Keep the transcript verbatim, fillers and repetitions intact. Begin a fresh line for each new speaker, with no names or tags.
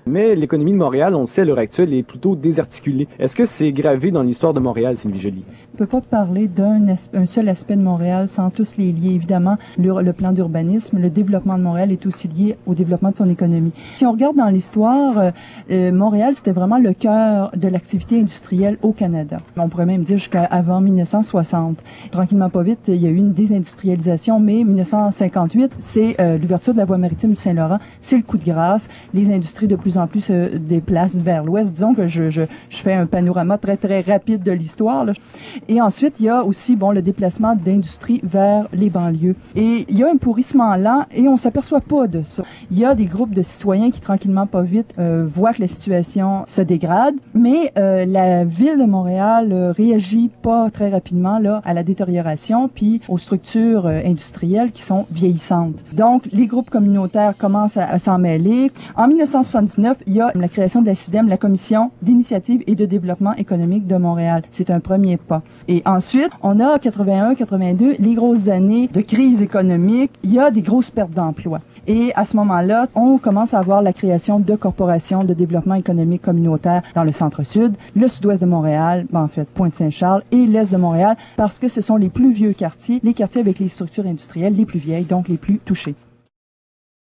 Mais l'économie de Montréal, on le sait, à l'heure actuelle, est plutôt désarticulée. Est-ce que c'est gravé dans l'histoire de Montréal, Sylvie Joly?
On ne peut pas parler d'un un seul aspect de Montréal sans tous les lier. Évidemment, le, le plan d'urbanisme, le développement de Montréal est aussi lié au développement de son économie. Si on regarde dans l'histoire, euh, euh, Montréal, c'était vraiment le cœur de l'activité industrielle au Canada. On pourrait même dire jusqu'à avant mille neuf cent soixante. Tranquillement pas vite, il y a eu une désindustrialisation, mais mille neuf cent cinquante-huit, c'est euh, l'ouverture de la voie maritime du Saint-Laurent, c'est le coup de grâce. Les industries de plus en plus se déplacent vers l'ouest. Disons que je, je, je fais un panorama très, très rapide de l'histoire, là. Et ensuite, il y a aussi bon le déplacement d'industries vers les banlieues. Et il y a un pourrissement lent et on s'aperçoit pas de ça. Il y a des groupes de citoyens qui, tranquillement pas vite, euh, voient que la situation se dégrade, mais euh, la ville de Montréal euh, réagit pas très rapidement là à la détérioration puis aux structures euh, industrielles qui sont vieillissantes. Donc, les groupes communautaires commencent à, à s'en mêler. En mille neuf cent soixante-dix-neuf, il y a la création de la C I D E M, la Commission d'initiative et de développement économique de Montréal. C'est un premier pas. Et ensuite, on a quatre-vingt-un quatre-vingt-deux, les grosses années de crise économique. Il y a des grosses pertes d'emplois. Et à ce moment-là, on commence à avoir la création de corporations de développement économique communautaire dans le centre-sud, le sud-ouest de Montréal, ben en fait Pointe-Saint-Charles et l'est de Montréal, parce que ce sont les plus vieux quartiers, les quartiers avec les structures industrielles les plus vieilles, donc les plus touchés.